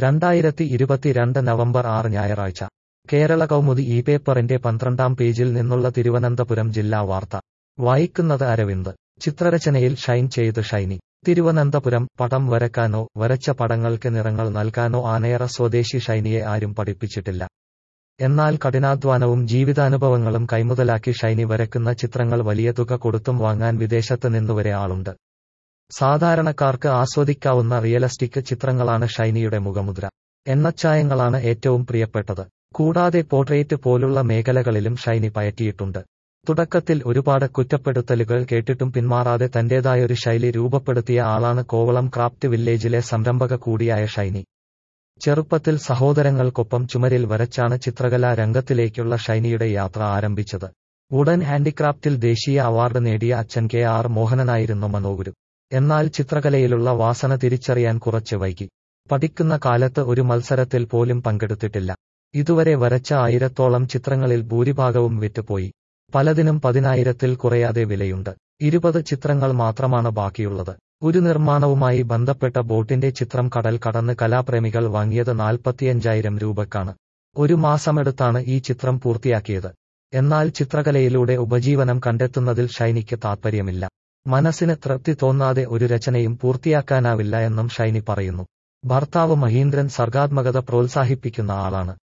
2022 November 6 ഞായറാഴ്ച കേരള കൗമുദി ഈ പേപ്പറിന്റെ 12-ാം പേജിൽ നിന്നുള്ള തിരുവനന്തപുരം ജില്ലാ വാർത്ത വായിക്കുന്നത് അരവിന്ദ്. ചിത്രരചനയിൽ ഷൈൻ ചെയ്ത് ഷൈനി. തിരുവനന്തപുരം. പടം വരയ്ക്കാനോ വരച്ച പടങ്ങൾക്ക് നിറങ്ങൾ നൽകാനോ ആനയറ സ്വദേശി ഷൈനിയെ ആരും പഠിപ്പിച്ചിട്ടില്ല. എന്നാൽ കഠിനാധ്വാനവും ജീവിതാനുഭവങ്ങളും കൈമുതലാക്കി ഷൈനി വരയ്ക്കുന്ന ചിത്രങ്ങൾ വലിയ തുക കൊടുത്തും വാങ്ങാൻ വിദേശത്ത് നിന്നുവരെ ആളുണ്ട്. സാധാരണക്കാർക്ക് ആസ്വദിക്കാവുന്ന റിയലിസ്റ്റിക് ചിത്രങ്ങളാണ് ഷൈനിയുടെ മുഖമുദ്ര. എണ്ണച്ചായങ്ങളാണ് ഏറ്റവും പ്രിയപ്പെട്ടത്. കൂടാതെ പോർട്രേറ്റ് പോലുള്ള മേഖലകളിലും ഷൈനി പയറ്റിയിട്ടുണ്ട്. തുടക്കത്തിൽ ഒരുപാട് കുറ്റപ്പെടുത്തലുകൾ കേട്ടിട്ടും പിന്മാറാതെ തന്റേതായൊരു ശൈലി രൂപപ്പെടുത്തിയ ആളാണ് കോവളം ക്രാഫ്റ്റ് വില്ലേജിലെ സംരംഭക കൂടിയായ ഷൈനി. ചെറുപ്പത്തിൽ സഹോദരങ്ങൾക്കൊപ്പം ചുമരിൽ വരച്ചാണ് ചിത്രകലാ രംഗത്തിലേക്കുള്ള ഷൈനിയുടെ യാത്ര ആരംഭിച്ചത്. വുഡൻ ഹാൻഡിക്രാഫ്റ്റിൽ ദേശീയ അവാർഡ് നേടിയ അച്ഛൻ KR മോഹനനായിരുന്നു മനോഗുരു. എന്നാൽ ചിത്രകലയിലുള്ള വാസന തിരിച്ചറിയാൻ കുറച്ച് വൈകി. പഠിക്കുന്ന കാലത്ത് ഒരു മത്സരത്തിൽ പോലും പങ്കെടുത്തിട്ടില്ല. ഇതുവരെ വരച്ച 1000-ഓളം ചിത്രങ്ങളിൽ ഭൂരിഭാഗവും വിറ്റുപോയി. പലതിനും 10,000-ൽ കുറയാതെ വിലയുണ്ട്. 20 ചിത്രങ്ങൾ മാത്രമാണ് ബാക്കിയുള്ളത്. ഒരു നിർമ്മാണവുമായി ബന്ധപ്പെട്ട ബോട്ടിന്റെ ചിത്രം കടൽ കടന്ന് കലാപ്രേമികൾ വാങ്ങിയത് 45,000 രൂപയ്ക്കാണ്. ഒരു മാസമെടുത്താണ് ഈ ചിത്രം പൂർത്തിയാക്കിയത്. എന്നാൽ ചിത്രകലയിലൂടെ ഉപജീവനം കണ്ടെത്തുന്നതിൽ ഷൈനിക്ക് താൽപ്പര്യമില്ല. മനസ്സിന് തൃപ്തി തോന്നാതെ ഒരു രചനയും പൂർത്തിയാക്കാനാവില്ല എന്നും ഷൈനി പറയുന്നു. ഭർത്താവ് മഹീന്ദ്രൻ സർഗാത്മകത പ്രോത്സാഹിപ്പിക്കുന്ന ആളാണ്.